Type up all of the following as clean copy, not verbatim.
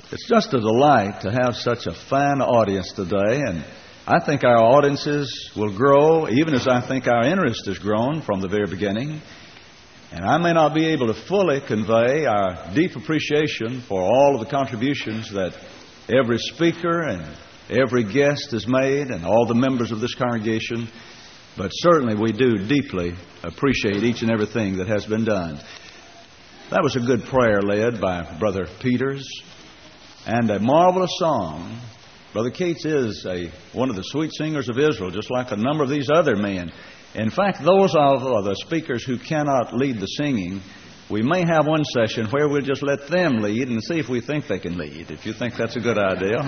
It's just a delight to have such a fine audience today, and I think our audiences will grow, even as I think our interest has grown from the very beginning. And I may not be able to fully convey our deep appreciation for all of the contributions that every speaker and every guest has made and all the members of this congregation, but certainly we do deeply appreciate each and everything that has been done. That was a good prayer led by Brother Peters, and a marvelous song. Brother Cates is one of the sweet singers of Israel, just like a number of these other men. In fact, those of the speakers who cannot lead the singing, we may have one session where we'll just let them lead and see if we think they can lead, if you think that's a good idea.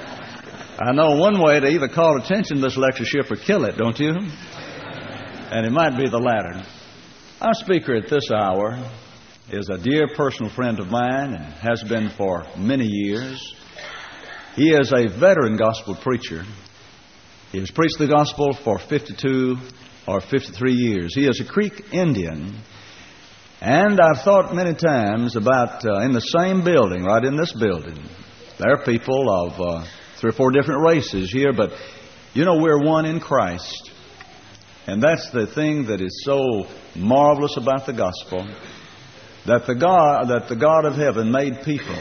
I know one way to either call attention to this lectureship or kill it, don't you? And it might be the latter. Our speaker at this hour is a dear personal friend of mine and has been for many years. He is a veteran gospel preacher. He has preached the gospel for 52 or 53 years. He is a Creek Indian. And I've thought many times about in the same building, right in this building, there are people of 3 or 4 different races here, but you know we're one in Christ. And that's the thing that is so marvelous about the gospel, that the God of heaven made people.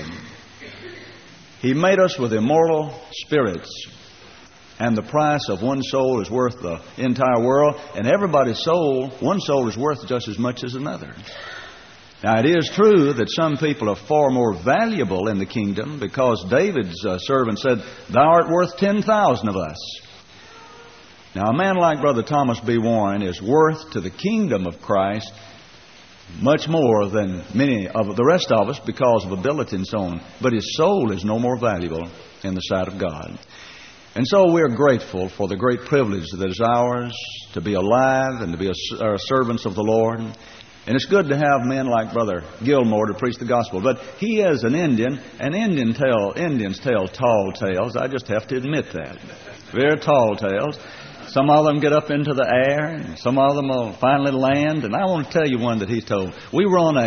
He made us with immortal spirits, and the price of one soul is worth the entire world, and everybody's soul, one soul is worth just as much as another. Now, it is true that some people are far more valuable in the kingdom, because David's servant said, "Thou art worth 10,000 of us." Now, a man like Brother Thomas B. Warren is worth to the kingdom of Christ much more than many of the rest of us because of ability and so on. But his soul is no more valuable in the sight of God. And so we're grateful for the great privilege that is ours to be alive and to be servants of the Lord. And it's good to have men like Brother Gilmore to preach the gospel. But he is an Indian, and Indians tell tall tales. I just have to admit that. Very tall tales. Some of them get up into the air, and some of them will finally land. And I want to tell you one that he told. We were on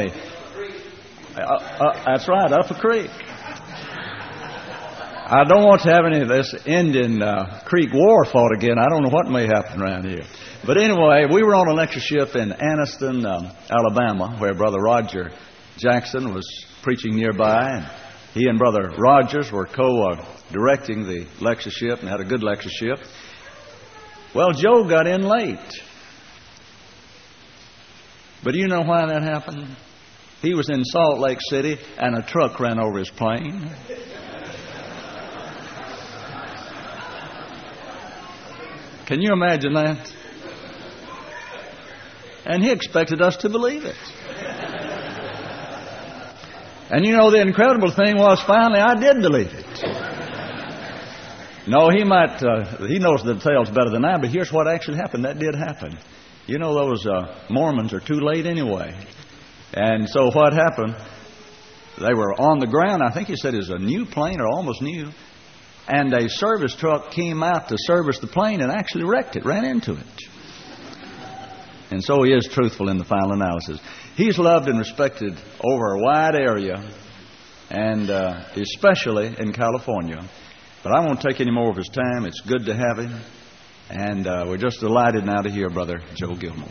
that's right, up a creek. I don't want to have any of this Indian Creek War fought again. I don't know what may happen around here. But anyway, we were on a lectureship in Anniston, Alabama, where Brother Roger Jackson was preaching nearby. And he and Brother Rogers were co-directing the lectureship and had a good lectureship. Well, Joe got in late. But do you know why that happened? He was in Salt Lake City and a truck ran over his plane. Can you imagine that? And he expected us to believe it. And you know, the incredible thing was finally I did believe it. No, he knows the details better than I, but here's what actually happened. That did happen. You know, those Mormons are too late anyway. And so what happened, they were on the ground. I think he said it was a new plane or almost new. And a service truck came out to service the plane and actually wrecked it, ran into it. And so he is truthful in the final analysis. He's loved and respected over a wide area, and especially in California. But I won't take any more of his time. It's good to have him. And we're just delighted now to hear Brother Joe Gilmore.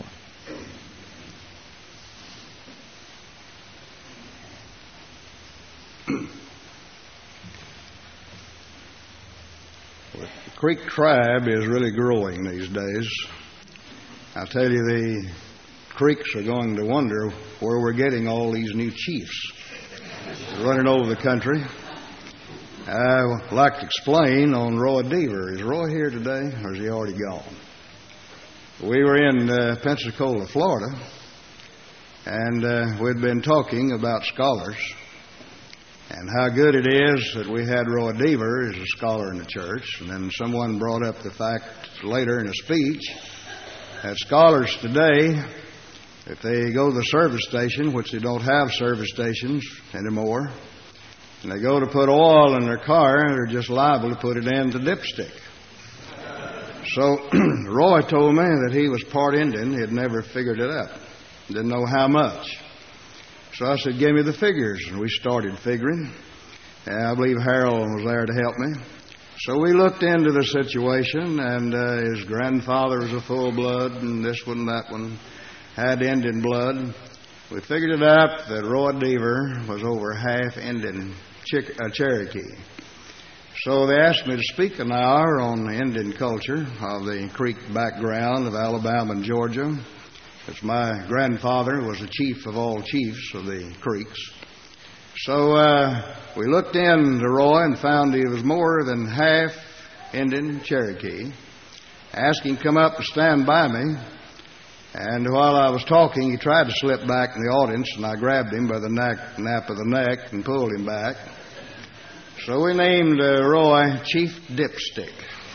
The Creek tribe is really growing these days. I tell you, the Creeks are going to wonder where we're getting all these new chiefs running over the country. I would like to explain on Roy Deaver. Is Roy here today, or is he already gone? We were in Pensacola, Florida, and we'd been talking about scholars and how good it is that we had Roy Deaver as a scholar in the church. And then someone brought up the fact later in a speech that scholars today, if they go to the service station, which they don't have service stations anymore, and they go to put oil in their car, they're just liable to put it in the dipstick. So Roy told me that he was part Indian. He had never figured it out. Didn't know how much. So I said, give me the figures. And we started figuring. I believe Harold was there to help me. So we looked into the situation, and his grandfather was a full blood, and this one and that one had Indian blood. We figured it out that Roy Deaver was over half Indian Cherokee. So they asked me to speak an hour on the Indian culture of the Creek background of Alabama and Georgia. Because my grandfather was the chief of all chiefs of the Creeks. So we looked into Roy and found he was more than half Indian Cherokee. Asked him to come up and stand by me. And while I was talking, he tried to slip back in the audience, and I grabbed him by the nape of the neck and pulled him back. So we named Roy Chief Dipstick.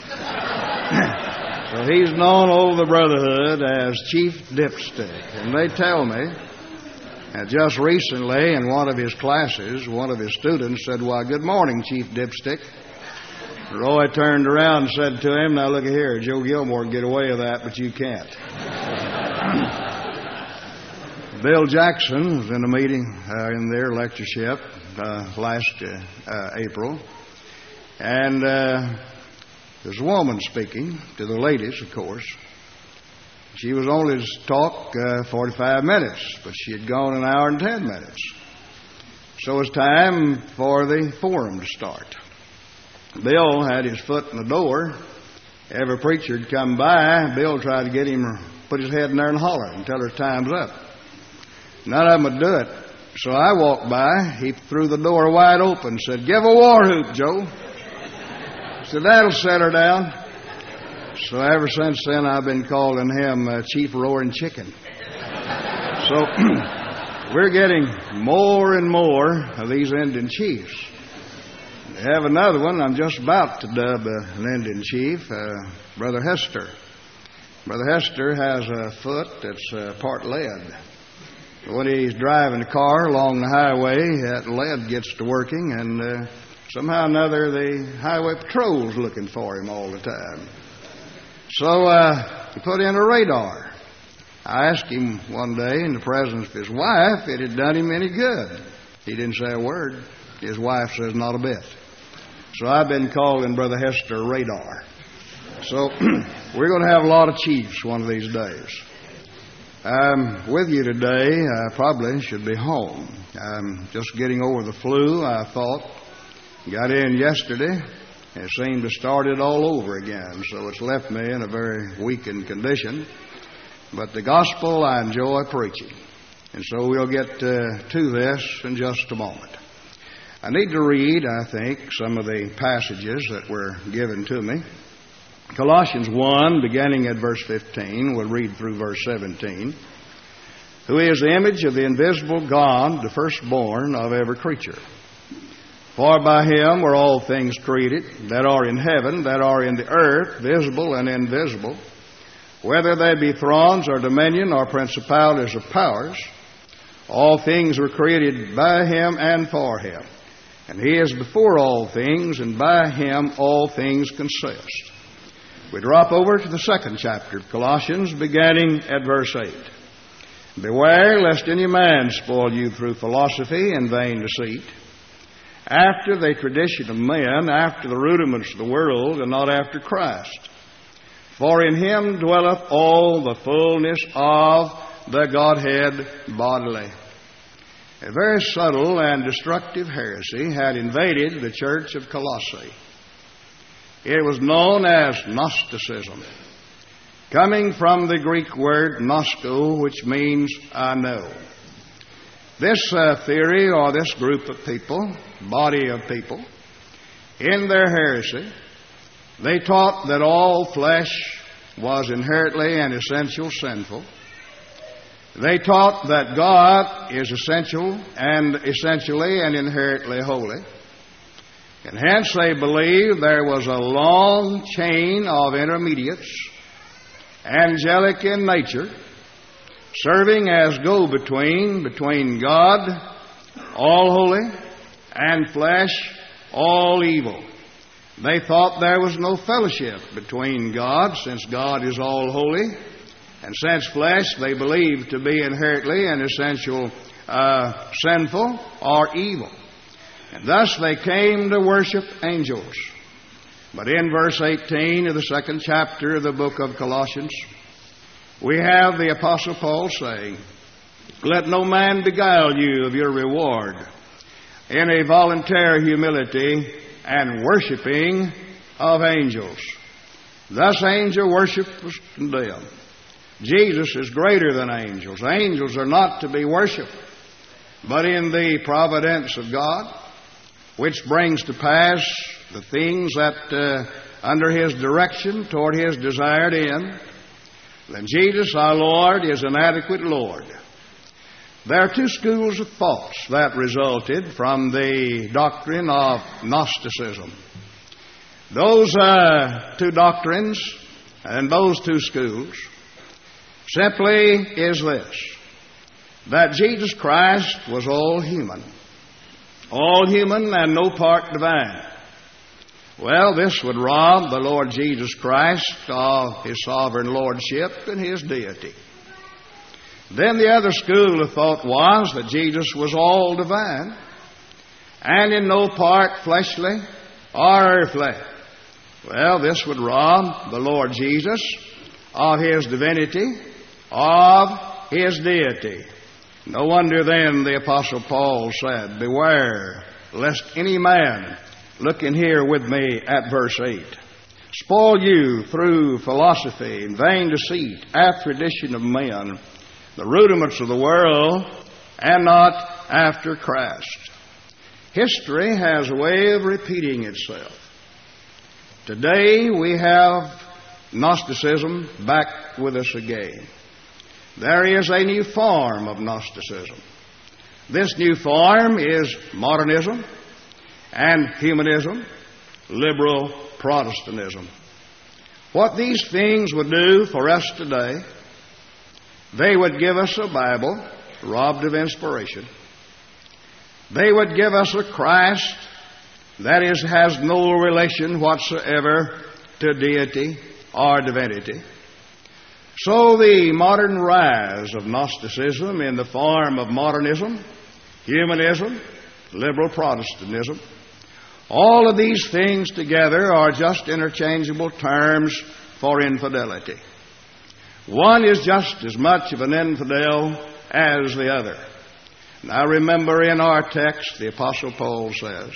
So he's known over the brotherhood as Chief Dipstick. And they tell me that just recently in one of his classes, one of his students said, "Why, good morning, Chief Dipstick." Roy turned around and said to him, "Now look here, Joe Gilmore can get away with that, but you can't." Bill Jackson was in a meeting in their lectureship last April, and there's a woman speaking to the ladies, of course. She was only to talk 45 minutes, but she had gone an hour and 10 minutes. So it was time for the forum to start. Bill had his foot in the door. Every preacher had come by. Bill tried to get him to put his head in there and holler until her time's up. None of them would do it. So I walked by. He threw the door wide open, said, "Give a war whoop, Joe." I said, "That'll set her down." So ever since then, I've been calling him Chief Roaring Chicken. So we're getting more and more of these Indian chiefs. They have another one I'm just about to dub an Indian chief, Brother Hester. Brother Hester has a foot that's part lead. When he's driving the car along the highway, that lead gets to working, and somehow or another the highway patrol's looking for him all the time. So he put in a radar. I asked him one day in the presence of his wife if it had done him any good. He didn't say a word. His wife says not a bit. So I've been calling Brother Hester Radar. So we're going to have a lot of chiefs one of these days. I'm with you today. I probably should be home. I'm just getting over the flu, I thought. Got in yesterday. It seemed to start it all over again, so it's left me in a very weakened condition. But the gospel I enjoy preaching, and so we'll get to this in just a moment. I need to read, I think, some of the passages that were given to me. Colossians 1, beginning at verse 15, we'll read through verse 17. Who is the image of the invisible God, the firstborn of every creature. For by him were all things created, that are in heaven, that are in the earth, visible and invisible, whether they be thrones or dominion or principalities or powers. All things were created by him and for him. And he is before all things, and by him all things consist. We drop over to the second chapter of Colossians, beginning at verse 8. Beware lest any man spoil you through philosophy and vain deceit, after the tradition of men, after the rudiments of the world, and not after Christ. For in him dwelleth all the fullness of the Godhead bodily. A very subtle and destructive heresy had invaded the church of Colossae. It was known as Gnosticism, coming from the Greek word gnosko, which means I know. This theory, or this group of people, body of people, in their heresy, they taught that all flesh was inherently and essential sinful. They taught that God is essential and essentially and inherently holy. And hence they believed there was a long chain of intermediates, angelic in nature, serving as go-between between God, all holy, and flesh, all evil. They thought there was no fellowship between God, since God is all holy, and since flesh they believed to be inherently and essential sinful or evil. And thus they came to worship angels. But in verse 18 of the 2nd chapter of the book of Colossians, we have the Apostle Paul saying, "Let no man beguile you of your reward in a voluntary humility and worshiping of angels." Thus angel worship was condemned. Jesus is greater than angels. Angels are not to be worshipped, but in the providence of God, which brings to pass the things that under His direction toward His desired end, then Jesus our Lord is an adequate Lord. There are two schools of thoughts that resulted from the doctrine of Gnosticism. Those two doctrines and those two schools simply is this: that Jesus Christ was all human and no part divine. Well, this would rob the Lord Jesus Christ of His sovereign lordship and His deity. Then the other school of thought was that Jesus was all divine and in no part fleshly or earthly. Well, this would rob the Lord Jesus of His divinity, of His deity. No wonder then the Apostle Paul said, "Beware lest any man," look in here with me at verse 8, "spoil you through philosophy and vain deceit, after tradition of men, the rudiments of the world, and not after Christ." History has a way of repeating itself. Today we have Gnosticism back with us again. There is a new form of Gnosticism. This new form is modernism and humanism, liberal Protestantism. What these things would do for us today, they would give us a Bible robbed of inspiration. They would give us a Christ that has no relation whatsoever to deity or divinity. So the modern rise of Gnosticism in the form of modernism, humanism, liberal Protestantism, all of these things together are just interchangeable terms for infidelity. One is just as much of an infidel as the other. Now remember, in our text, the Apostle Paul says,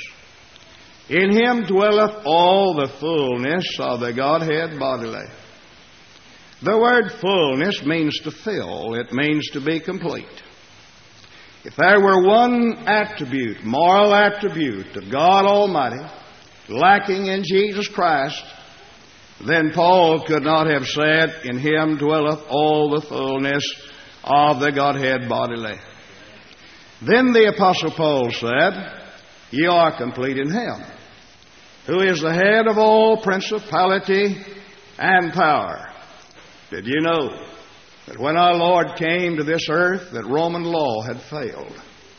"In Him dwelleth all the fullness of the Godhead bodily." The word fullness means to fill. It means to be complete. If there were one attribute, moral attribute of God Almighty, lacking in Jesus Christ, then Paul could not have said, "In Him dwelleth all the fullness of the Godhead bodily." Then the Apostle Paul said, "Ye are complete in Him, who is the head of all principality and power." Did you know that when our Lord came to this earth, that Roman law had failed,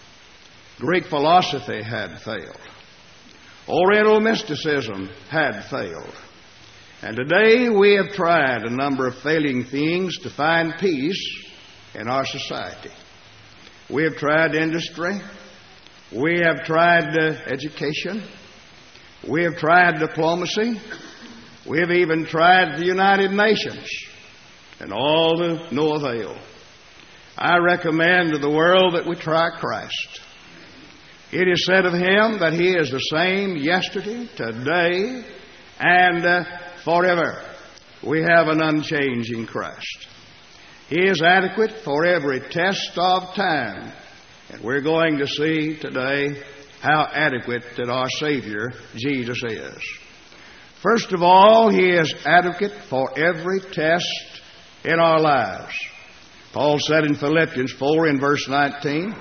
Greek philosophy had failed, Oriental mysticism had failed, and today we have tried a number of failing things to find peace in our society. We have tried industry, we have tried education, we have tried diplomacy, we have even tried the United Nations, and all to no avail. I recommend to the world that we try Christ. It is said of Him that He is the same yesterday, today, and forever. We have an unchanging Christ. He is adequate for every test of time. And we're going to see today how adequate that our Savior, Jesus, is. First of all, He is adequate for every test in our lives. Paul said in Philippians 4 in verse 19,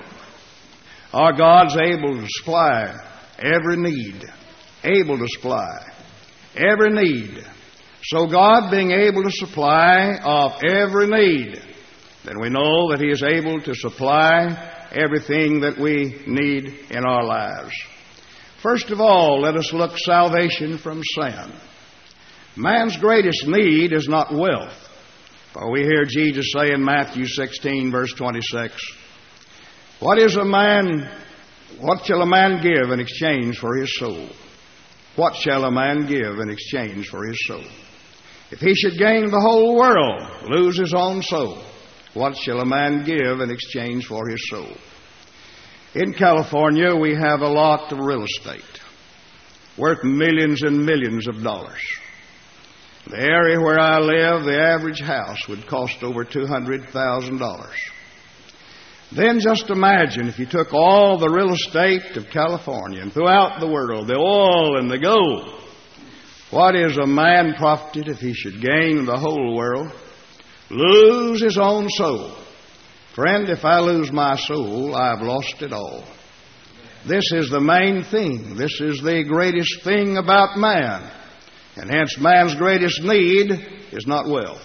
"Our God's able to supply every need." Able to supply every need. So God being able to supply of every need, then we know that He is able to supply everything that we need in our lives. First of all, let us look salvation from sin. Man's greatest need is not wealth. For we hear Jesus say in Matthew 16, verse 26, "What is a man What shall a man give in exchange for his soul? What shall a man give in exchange for his soul? If he should gain the whole world, lose his own soul, what shall a man give in exchange for his soul? In California, we have a lot of real estate worth millions and millions of dollars. The area where I live, the average house would cost over $200,000. Then just imagine if you took all the real estate of California and throughout the world, the oil and the gold. What is a man profited if he should gain the whole world, lose his own soul? Friend, if I lose my soul, I've lost it all. This is the main thing. This is the greatest thing about man. And hence man's greatest need is not wealth.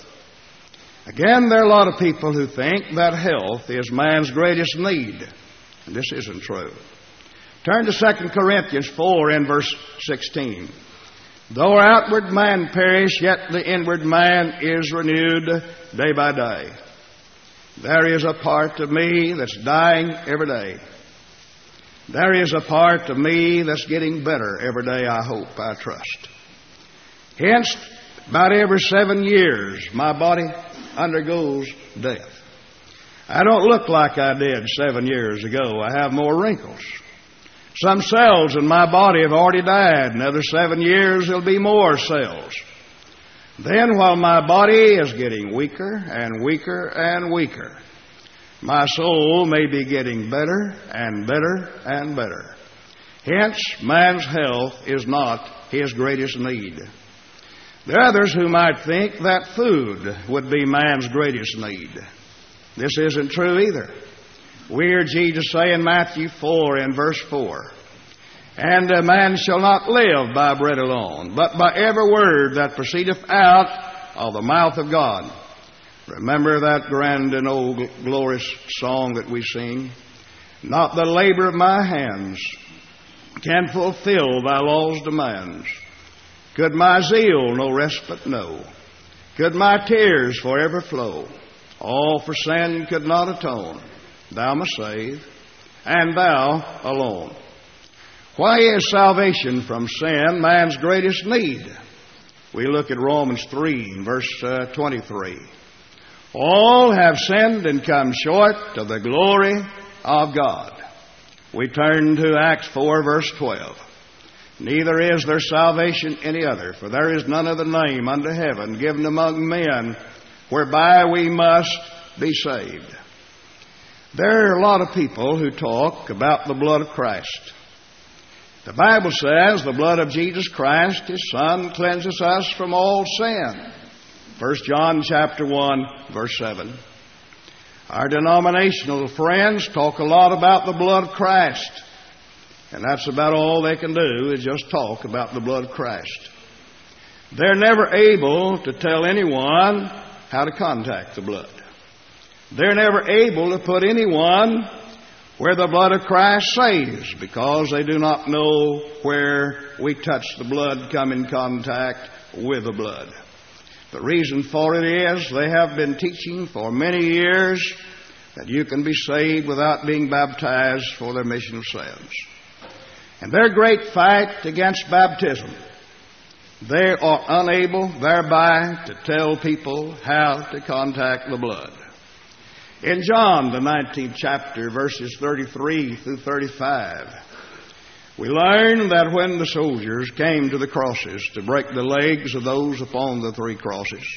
Again, there are a lot of people who think that health is man's greatest need. And this isn't true. Turn to 2 Corinthians 4 and verse 16. Though our outward man perish, yet the inward man is renewed day by day. There is a part of me that's dying every day. There is a part of me that's getting better every day, I hope, I trust. Hence, about every 7 years, my body undergoes death. I don't look like I did 7 years ago. I have more wrinkles. Some cells in my body have already died. Another 7 years, there'll be more cells. Then, while my body is getting weaker and weaker and weaker, my soul may be getting better and better and better. Hence, man's health is not his greatest need. There are others who might think that food would be man's greatest need. This isn't true either. We hear Jesus say in Matthew 4 and verse 4, "And a man shall not live by bread alone, but by every word that proceedeth out of the mouth of God." Remember that grand and old glorious song that we sing? "Not the labor of my hands can fulfill thy law's demands. Could my zeal no respite know? Could my tears forever flow? All for sin could not atone. Thou must save, and thou alone." Why is salvation from sin man's greatest need? We look at Romans 3 and verse 23. All have sinned and come short of the glory of God. We turn to Acts 4 verse 12. "Neither is there salvation any other, for there is none other name under heaven given among men whereby we must be saved." There are a lot of people who talk about the blood of Christ. The Bible says the blood of Jesus Christ, His Son, cleanses us from all sin. 1 John chapter 1, verse 7. Our denominational friends talk a lot about the blood of Christ. And that's about all they can do is just talk about the blood of Christ. They're never able to tell anyone how to contact the blood. They're never able to put anyone where the blood of Christ saves, because they do not know where we touch the blood, come in contact with the blood. The reason for it is they have been teaching for many years that you can be saved without being baptized for the remission of sins. And their great fight against baptism, they are unable thereby to tell people how to contact the blood. In John, the 19th chapter, verses 33 through 35, we learn that when the soldiers came to the crosses to break the legs of those upon the 3 crosses,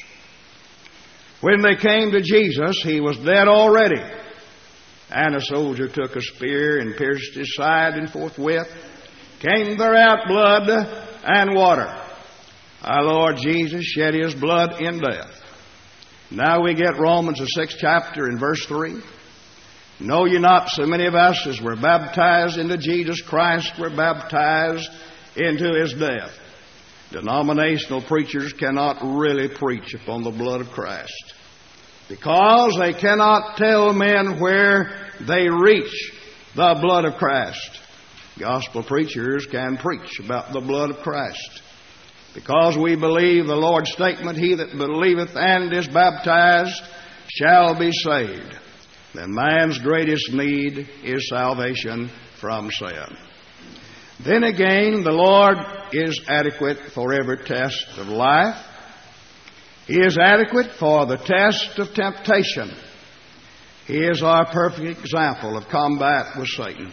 when they came to Jesus, He was dead already. And a soldier took a spear and pierced His side, and forthwith came there out blood and water. Our Lord Jesus shed His blood in death. Now we get Romans, the 6th chapter, and verse 3. "Know ye not so many of us as were baptized into Jesus Christ were baptized into His death?" Denominational preachers cannot really preach upon the blood of Christ, because they cannot tell men where they reach the blood of Christ. Gospel preachers can preach about the blood of Christ, because we believe the Lord's statement, "He that believeth and is baptized shall be saved." then man's greatest need is salvation from sin. Then again, the Lord is adequate for every test of life. He is adequate for the test of temptation. He is our perfect example of combat with Satan.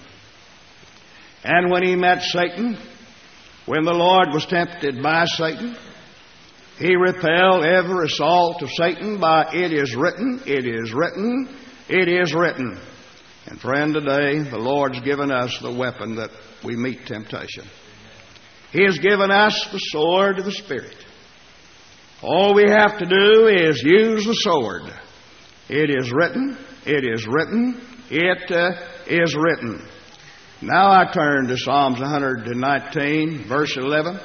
And when he met Satan, when the Lord was tempted by Satan, he repelled every assault of Satan by "it is written, it is written, it is written." And friend, today the Lord's given us the weapon that we meet temptation. He has given us the sword of the Spirit. All we have to do is use the sword. It is written, it is written, it is written. Now I turn to Psalms 119, verse 11.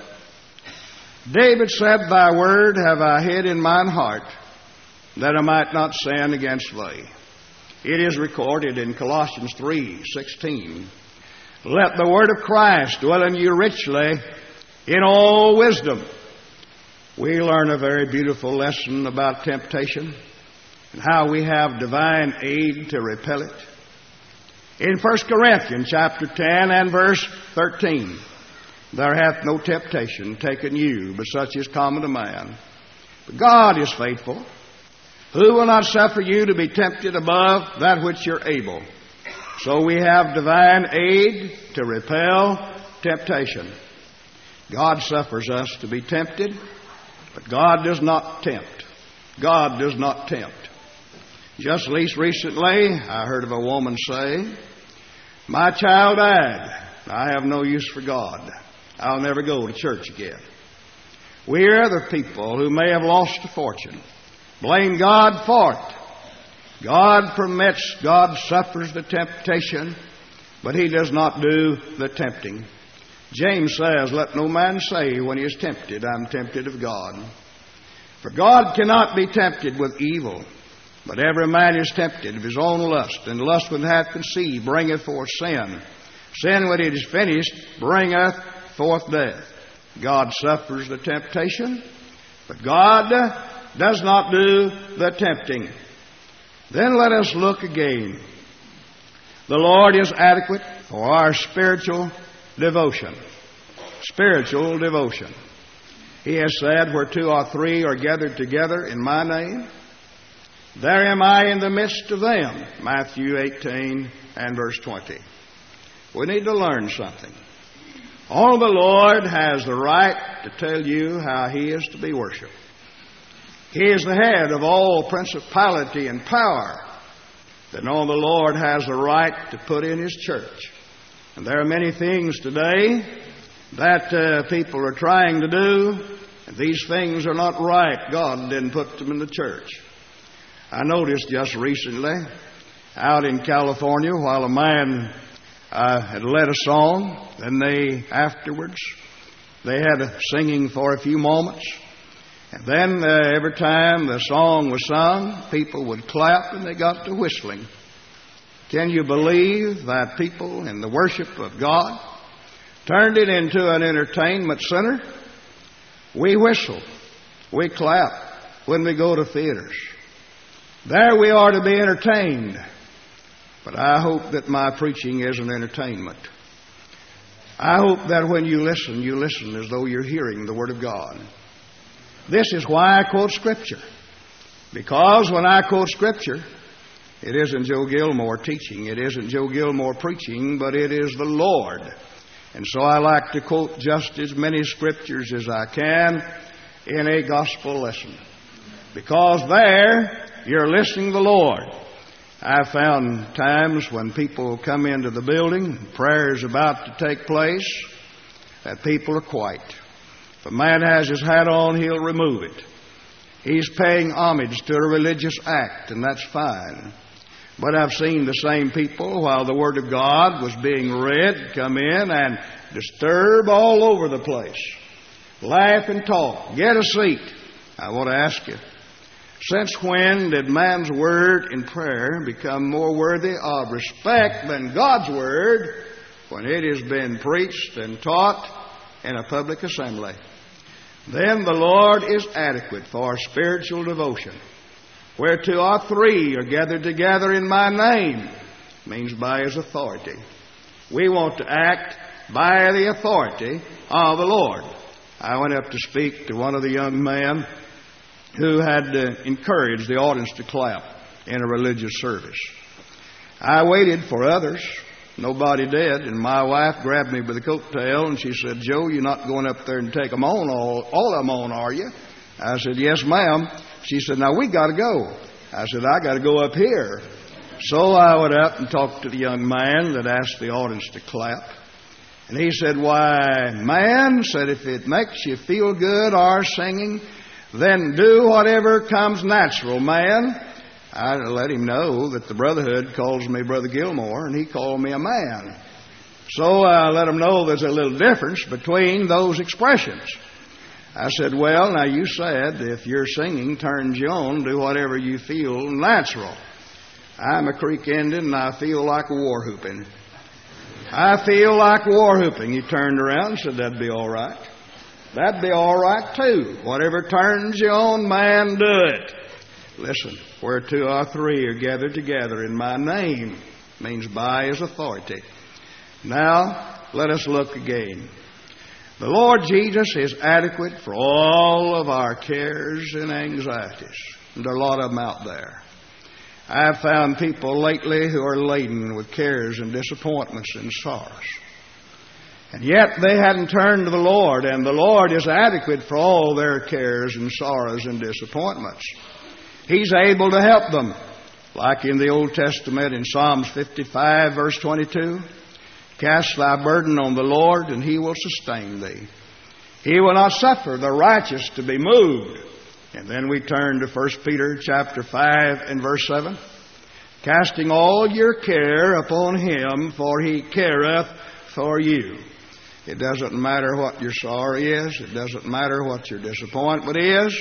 David said, "Thy word have I hid in mine heart, that I might not sin against thee." It is recorded in Colossians 3:16. "Let the word of Christ dwell in you richly in all wisdom." We learn a very beautiful lesson about temptation and how we have divine aid to repel it. In 1 Corinthians chapter 10 and verse 13, "There hath no temptation taken you, but such is common to man. But God is faithful, who will not suffer you to be tempted above that which you're able." So we have divine aid to repel temptation. God suffers us to be tempted, but God does not tempt. God does not tempt. Just least recently, I heard of a woman say, "My child died. I have no use for God. I'll never go to church again." We other people who may have lost a fortune blame God for it. God permits, God suffers the temptation, but He does not do the tempting. James says, "Let no man say when he is tempted, I'm tempted of God. For God cannot be tempted with evil, but every man is tempted of his own lust. And lust when it hath conceived bringeth forth sin. Sin when it is finished bringeth forth death." God suffers the temptation, but God does not do the tempting. Then let us look again. The Lord is adequate for our spiritual devotion. Spiritual devotion. He has said, "Where two or three are gathered together in my name, there am I in the midst of them." Matthew 18 and verse 20. We need to learn something. Only the Lord has the right to tell you how He is to be worshipped. He is the head of all principality and power. Then only the Lord has the right to put in His church. And there are many things today that people are trying to do, and these things are not right. God didn't put them in the church. I noticed just recently out in California, while a man had led a song, then afterwards they had singing for a few moments, and then every time the song was sung, people would clap and they got to whistling. Can you believe that people in the worship of God turned it into an entertainment center? We whistle, we clap when we go to theaters. There we are to be entertained. But I hope that my preaching is an entertainment. I hope that when you listen as though you're hearing the Word of God. This is why I quote Scripture. Because when I quote Scripture, it isn't Joe Gilmore teaching, it isn't Joe Gilmore preaching, but it is the Lord. And so I like to quote just as many Scriptures as I can in a gospel lesson. Because there, you're listening to the Lord. I've found times when people come into the building, prayer is about to take place, that people are quiet. If a man has his hat on, he'll remove it. He's paying homage to a religious act, and that's fine. But I've seen the same people, while the Word of God was being read, come in and disturb all over the place. Laugh and talk. Get a seat. I want to ask you, since when did man's word in prayer become more worthy of respect than God's word when it has been preached and taught in a public assembly? Then the Lord is adequate for spiritual devotion. Where two or three are gathered together in my name, means by His authority. We want to act by the authority of the Lord. I went up to speak to one of the young men who had encouraged the audience to clap in a religious service. I waited for others. Nobody did. And my wife grabbed me by the coattail and she said, "Joe, you're not going up there and take them on, all of them on, are you?" I said, "Yes, ma'am." She said, "Now, we got to go." I said, "I got to go up here." So I went up and talked to the young man that asked the audience to clap. And he said, "Why, man," said, "if it makes you feel good, our singing, then do whatever comes natural, man." I let him know that the brotherhood calls me Brother Gilmore, and he called me a man. So I let him know there's a little difference between those expressions. I said, "Well, now you said if your singing turns you on, do whatever you feel natural. I'm a Creek Indian, and I feel like war whooping." "I feel like war whooping." He turned around and said, "That'd be all right." "That'd be all right, too. Whatever turns you on, man, do it." Listen, where two or three are gathered together in my name, means by His authority. Now, let us look again. The Lord Jesus is adequate for all of our cares and anxieties. And there are a lot of them out there. I've found people lately who are laden with cares and disappointments and sorrows. And yet they hadn't turned to the Lord, and the Lord is adequate for all their cares and sorrows and disappointments. He's able to help them. Like in the Old Testament in Psalms 55, verse 22, "Cast thy burden on the Lord, and He will sustain thee. He will not suffer the righteous to be moved." And then we turn to 1 Peter chapter 5 and verse 7. "Casting all your care upon Him, for He careth for you." It doesn't matter what your sorrow is. It doesn't matter what your disappointment is.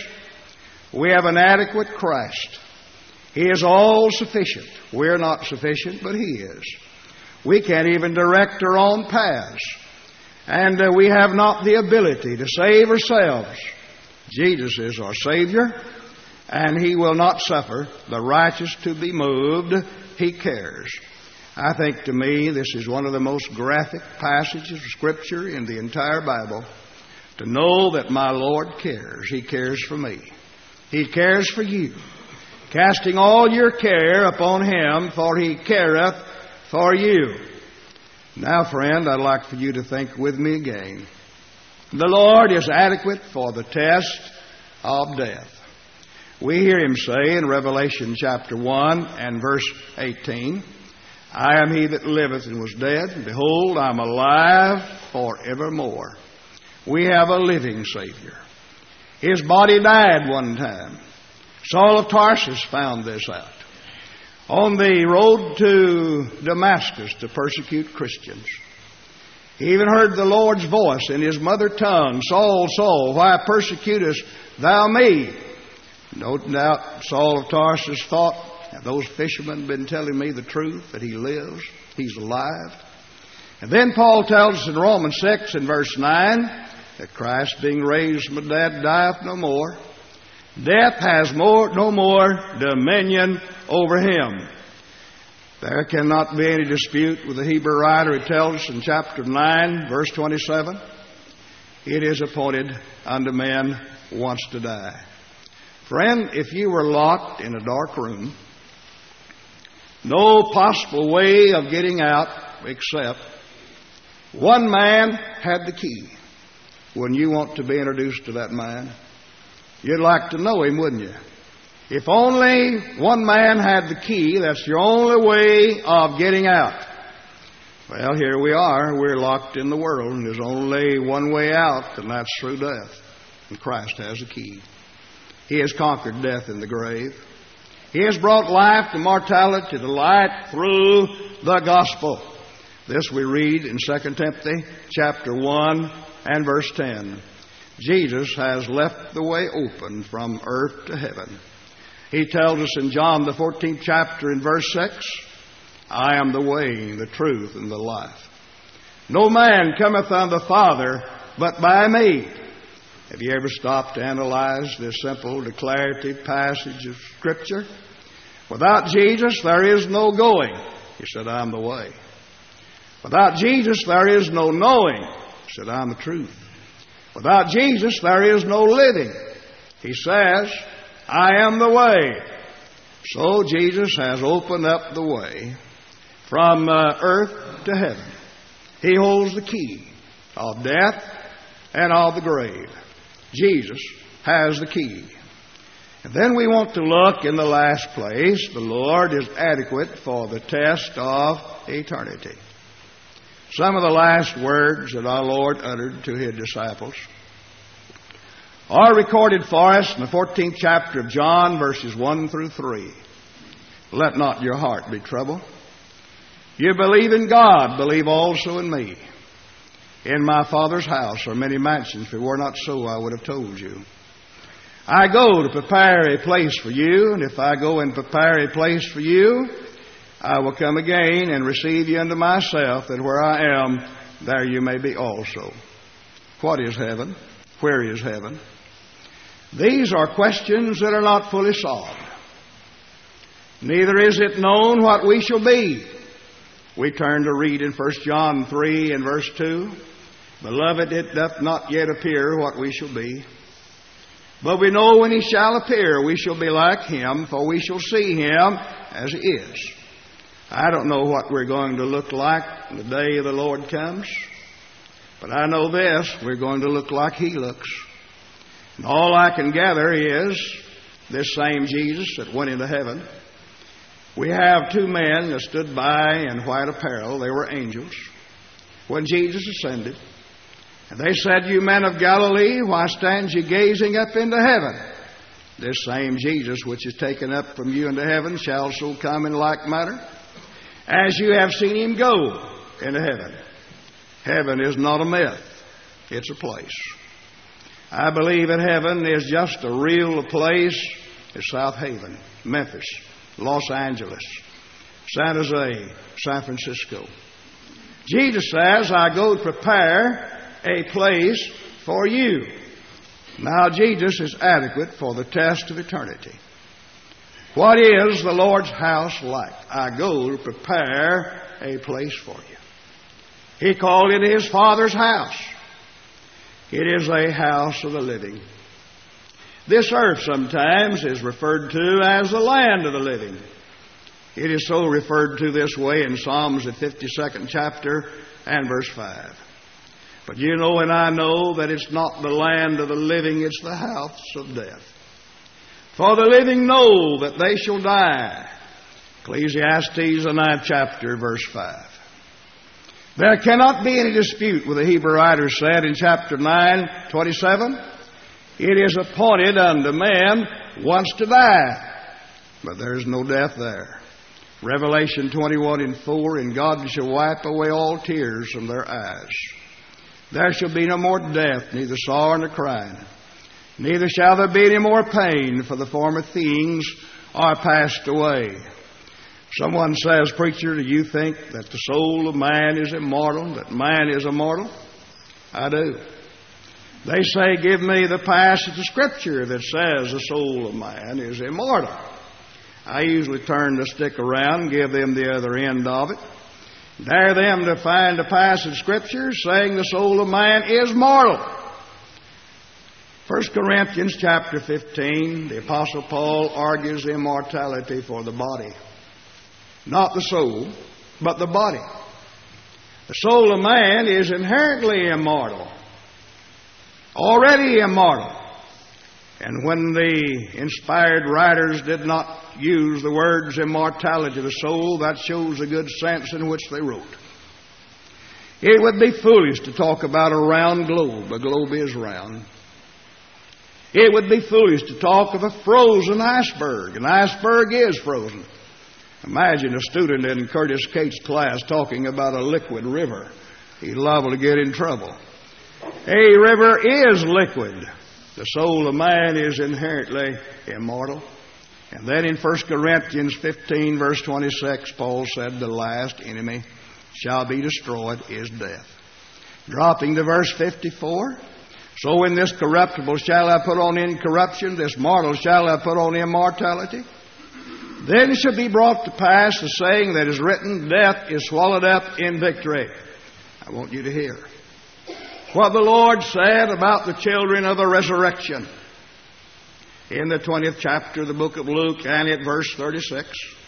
We have an adequate Christ. He is all sufficient. We're not sufficient, but He is. We can't even direct our own paths. And we have not the ability to save ourselves. Jesus is our Savior, and He will not suffer the righteous to be moved. He cares. I think, to me, this is one of the most graphic passages of Scripture in the entire Bible, to know that my Lord cares. He cares for me. He cares for you. "Casting all your care upon Him, for He careth for you." Now, friend, I'd like for you to think with me again. The Lord is adequate for the test of death. We hear Him say in Revelation chapter 1 and verse 18, "I am He that liveth and was dead, and behold, I am alive forevermore." We have a living Savior. His body died one time. Saul of Tarsus found this out on the road to Damascus to persecute Christians. He even heard the Lord's voice in his mother tongue, "Saul, Saul, why persecutest thou me?" No doubt Saul of Tarsus thought, "Have those fishermen been telling me the truth, that He lives, He's alive?" And then Paul tells us in Romans 6 and verse 9 that Christ, being raised from the dead, dieth no more. Death has no more dominion over Him. There cannot be any dispute with the Hebrew writer who tells us in chapter 9, verse 27, "It is appointed unto men once to die." Friend, if you were locked in a dark room, no possible way of getting out except one man had the key. Wouldn't you want to be introduced to that man? You'd like to know him, wouldn't you? If only one man had the key, that's your only way of getting out. Well, here we are. We're locked in the world, and there's only one way out, and that's through death. And Christ has the key. He has conquered death in the grave. He has brought life to mortality to light through the gospel. This we read in 2 Timothy chapter 1 and verse 10. Jesus has left the way open from earth to heaven. He tells us in John the 14th chapter in verse 6, "I am the way, the truth, and the life. No man cometh unto the Father but by me." Have you ever stopped to analyze this simple declarative passage of Scripture? Without Jesus, there is no going. He said, I'm the way. Without Jesus, there is no knowing. He said, I'm the truth. Without Jesus, there is no living. He says, I am the way. So Jesus has opened up the way from earth to heaven. He holds the key of death and of the grave. Jesus has the key. And then we want to look in the last place. The Lord is adequate for the test of eternity. Some of the last words that our Lord uttered to His disciples are recorded for us in the 14th chapter of John, verses 1 through 3. Let not your heart be troubled. You believe in God, believe also in me. In my Father's house are many mansions. If it were not so, I would have told you. I go to prepare a place for you, and if I go and prepare a place for you, I will come again and receive you unto myself, that where I am, there you may be also. What is heaven? Where is heaven? These are questions that are not fully solved. Neither is it known what we shall be. We turn to read in 1 John 3 and verse 2. Beloved, it doth not yet appear what we shall be. But we know when He shall appear, we shall be like Him, for we shall see Him as He is. I don't know what we're going to look like the day the Lord comes. But I know this, we're going to look like He looks. And all I can gather is this same Jesus that went into heaven. We have two men that stood by in white apparel. They were angels when Jesus ascended. And they said, You men of Galilee, why stand ye gazing up into heaven? This same Jesus which is taken up from you into heaven shall so come in like manner as you have seen Him go into heaven. Heaven is not a myth. It's a place. I believe that heaven is just a real place as South Haven, Memphis, Los Angeles, San Jose, San Francisco. Jesus says, I go to prepare a place for you. Now, Jesus is adequate for the test of eternity. What is the Lord's house like? I go to prepare a place for you. He called it His Father's house. It is a house of the living. This earth sometimes is referred to as the land of the living. It is so referred to this way in Psalms, the 52nd chapter and verse 5. But you know and I know that it's not the land of the living, it's the house of death. For the living know that they shall die. Ecclesiastes, the 9th chapter, verse 5. There cannot be any dispute with the Hebrew writer said in chapter 9:27. It is appointed unto man once to die, but there is no death there. Revelation 21:4, and God shall wipe away all tears from their eyes. There shall be no more death, neither sorrow nor crying. Neither shall there be any more pain, for the former things are passed away. Someone says, Preacher, do you think that the soul of man is immortal, that man is immortal? I do. They say, give me the passage of Scripture that says the soul of man is immortal. I usually turn the stick around and give them the other end of it. Dare them to find a passage of Scripture saying the soul of man is mortal. 1 Corinthians chapter 15, the Apostle Paul argues immortality for the body. Not the soul, but the body. The soul of man is inherently immortal. Already immortal. And when the inspired writers did not use the words immortality of the soul, that shows the good sense in which they wrote. It would be foolish to talk about a round globe. A globe is round. It would be foolish to talk of a frozen iceberg. An iceberg is frozen. Imagine a student in Curtis Cates' class talking about a liquid river. He's liable to get in trouble. A river is liquid. The soul of man is inherently immortal. And then in 1 Corinthians 15, verse 26, Paul said, the last enemy shall be destroyed is death. Dropping to verse 54, So in this corruptible shall I put on incorruption, this mortal shall I put on immortality. Then shall be brought to pass the saying that is written, death is swallowed up in victory. I want you to hear what the Lord said about the children of the resurrection. In the 20th chapter of the book of Luke and at verse 36,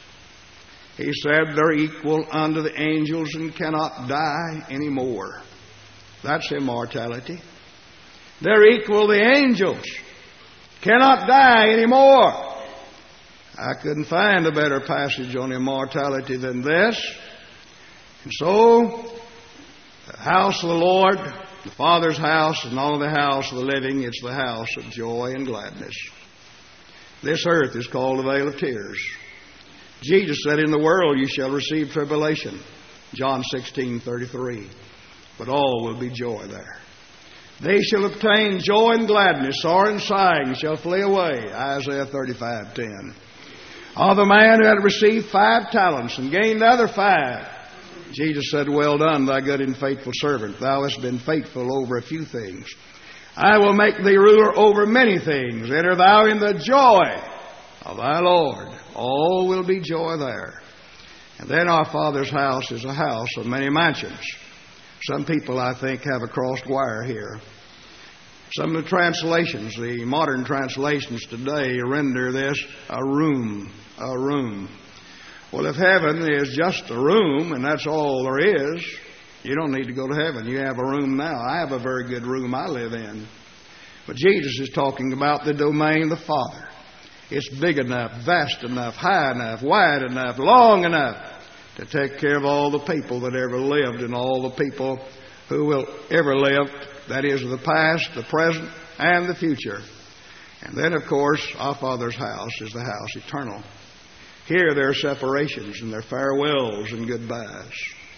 He said, they're equal unto the angels and cannot die anymore. That's immortality. They're equal to the angels, cannot die anymore. I couldn't find a better passage on immortality than this. And so, the house of the Lord, the Father's house, is not only the house of the living, it's the house of joy and gladness. This earth is called the vale of tears. Jesus said, in the world you shall receive tribulation. John 16:33. But all will be joy there. They shall obtain joy and gladness, sorrow and sighing shall flee away. Isaiah 35:10. Of the man who had received 5 talents and gained the other 5, Jesus said, well done, thy good and faithful servant. Thou hast been faithful over a few things. I will make thee ruler over many things. Enter thou in the joy of thy Lord. All will be joy there. And then our Father's house is a house of many mansions. Some people, I think, have a crossed wire here. Some of the translations, the modern translations today, render this a room. A room. Well, if heaven is just a room and that's all there is, you don't need to go to heaven. You have a room now. I have a very good room I live in. But Jesus is talking about the domain of the Father. It's big enough, vast enough, high enough, wide enough, long enough to take care of all the people that ever lived and all the people who will ever live. That is, the past, the present, and the future. And then, of course, our Father's house is the house eternal. Here there are separations and there are farewells and goodbyes.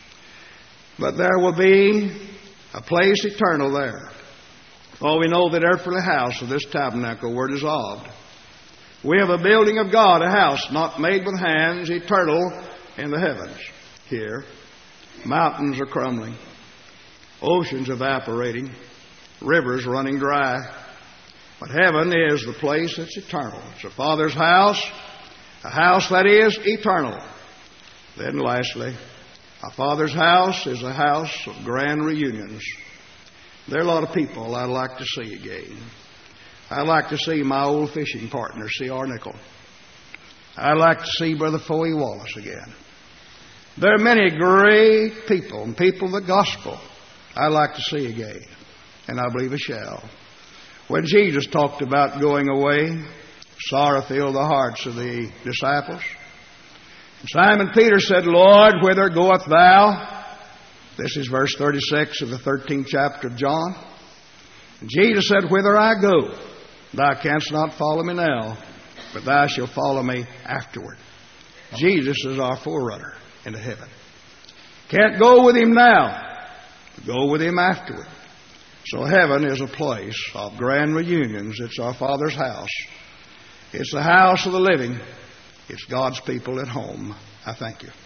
But there will be a place eternal there. For we know that earthly house of this tabernacle were dissolved. We have a building of God, a house not made with hands, eternal in the heavens. Here, mountains are crumbling, oceans evaporating, rivers running dry. But heaven is the place that's eternal. It's the Father's house, a house that is eternal. Then lastly, our Father's house is a house of grand reunions. There are a lot of people I'd like to see again. I'd like to see my old fishing partner, C.R. Nickel. I'd like to see Brother Foey Wallace again. There are many great people and people of the gospel I'd like to see again, and I believe I shall. When Jesus talked about going away, sorrow filled the hearts of the disciples. And Simon Peter said, Lord, whither goest thou? This is verse 36 of the 13th chapter of John. And Jesus said, whither I go, thou canst not follow me now, but thou shalt follow me afterward. Jesus is our forerunner into heaven. Can't go with him now, but go with him afterward. So heaven is a place of grand reunions. It's our Father's house. It's the house of the living. It's God's people at home. I thank you.